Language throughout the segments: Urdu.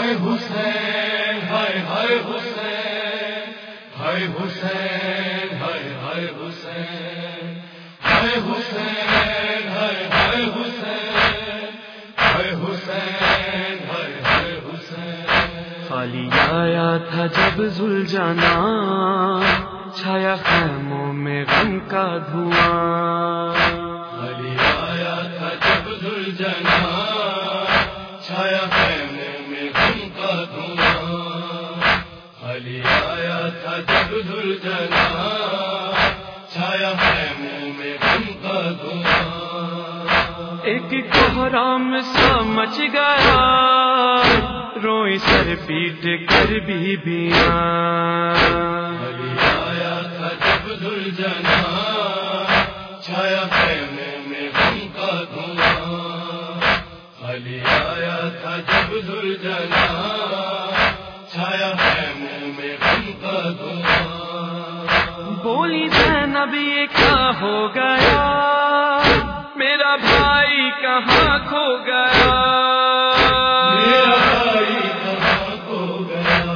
ہائے حسین ہائے ہائے حسین ہائے حسین ہائے ہائے حسین ہائے حسین ہائے ہائے حسین ہائے حسین ہائے ہائے حسین. خالی آیا تھا جب ذوالجانا چھایا خیموں میں غم کا دھواں. خالی آیا تھا جب ذوالجانا چھایا خیموں میں غم کا دھواں. خالی آیا تھا جب ذوالجانا چھایا خیموں میں غم کا دھواں. ایک کوہرام سا مچ گیا روئی سر پیٹ کر بیبیاں. خالی آیا تھا جب ذوالجانا چھایا خیموں میں غم کا دھواں. خالی آیا تھا جب ذوالجانا چھایا خیموں میں غم کا دھواں. بولی زینب یہ کیا ہو گیا میرا بھائی کہاں کھو گیا. میرا بھائی کہاں کھو گیا.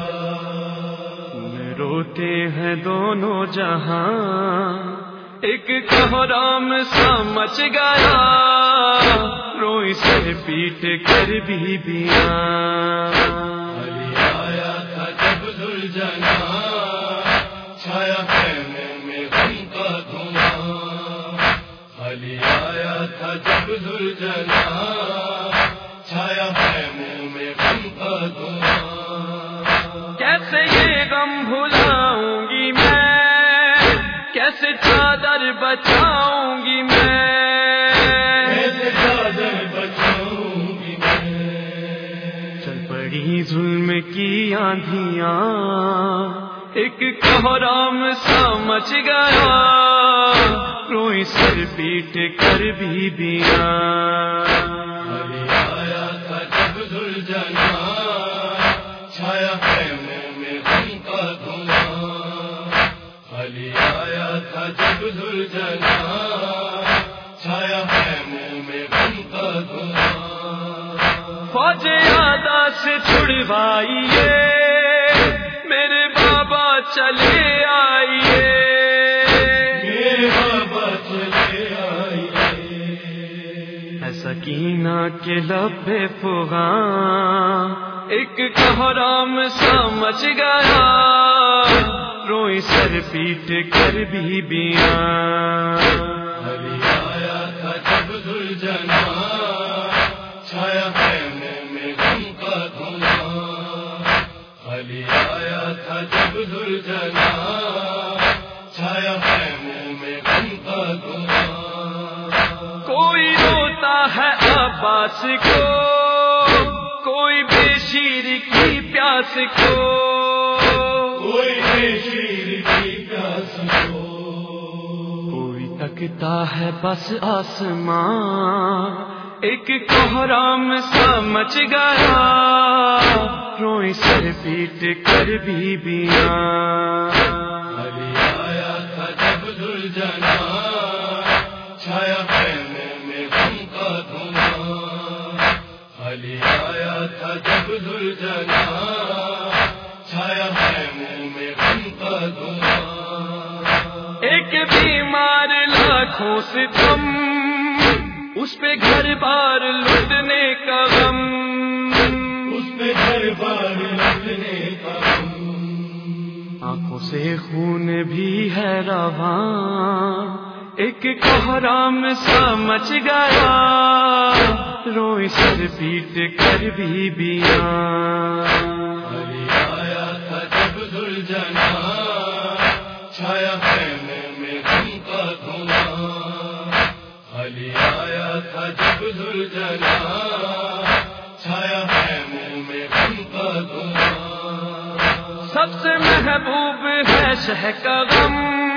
روتے ہیں دونوں جہاں ایک کوہرام سا مچ گیا روئی سر پیٹ کر بیبیاں. خالی آیا تھا جب ذوالجانا چھایا خیموں میں غم کا دھواں. خالی آیا تھا جب ذوالجانا چھایا خیموں میں غم کا دھواں. کیسے یہ غم بھلاؤں گی میں کیسے چادر بچاؤں گی میں. کیسے چادر بچاؤں گی میں. چل پڑی ظلم کی آندھیاں ایک کوہرام سا مچ گیا روئی سر پیٹ کر بیبیاں. خالی آیا تھا جب ذوالجانا چھایا خیموں میں غم کا دھواں. خالی آیا تھا جب ذوالجانا چھایا خیموں میں غم کا دھواں. فوج آدھا سے چھڑوائیے میرے بابا چلے آئیے. میرے بابا چلے آئیے. اے سکینہ کے لب فغاں ایک کوہرام سا مچ گیا روئی سر پیٹ کر بیبیاں. خالی آیا تھا جب ذوالجانا چھایا خیموں میں غم کا دھواں. خالی آیا تھا جب ذوالجانا چھایا خیموں میں غم کا دھواں. کوئی روتا ہے عباس کو کوئی بے شیر کی پیاس کو. کوئی بے شیر کی پیاس کو. کوئی تکتا ہے بس آسمان ایک کوہرام سا مچ گیا روئی سر پیٹ کر بیبیاں. خالی آیا تھا جب ذوالجانا چھایا خیموں میں غم کا دھواں. خالی آیا تھا جب ذوالجانا چھایا خیموں میں غم کا دھواں. ایک بیمار لاکھوں سے تم اس پہ گھر بار لٹنے کا غم. اس پہ گھر بار لٹنے کا غم. آنکھوں سے خون بھی ہے رواں ایک کوہرام سا مچ گیا روئی سر پیٹ کر بیبیاں. خالی آیا تھا جب ذوالجانا چھایا خیموں میں غم کا دھواں. خالی آیا تھا جب ذوالجانا چھایا خیموں میں غم کا دھواں. سب سے محبوب ہے شہ کا غم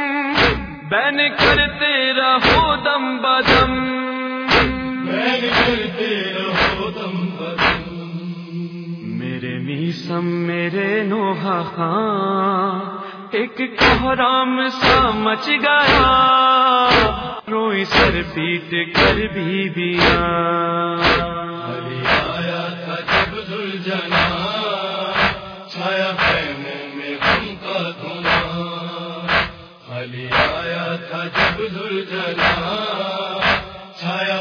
بین کرتے رہو دم بدم. بین کرتے رہو دم بدم. میرے میسم میرے نوحہ خان ایک کوہرام سا مچ گیا روئی سر پیٹ کر بیبیاں. علی آیا تھا جب ذوالجلال جب دھر جلا چھایا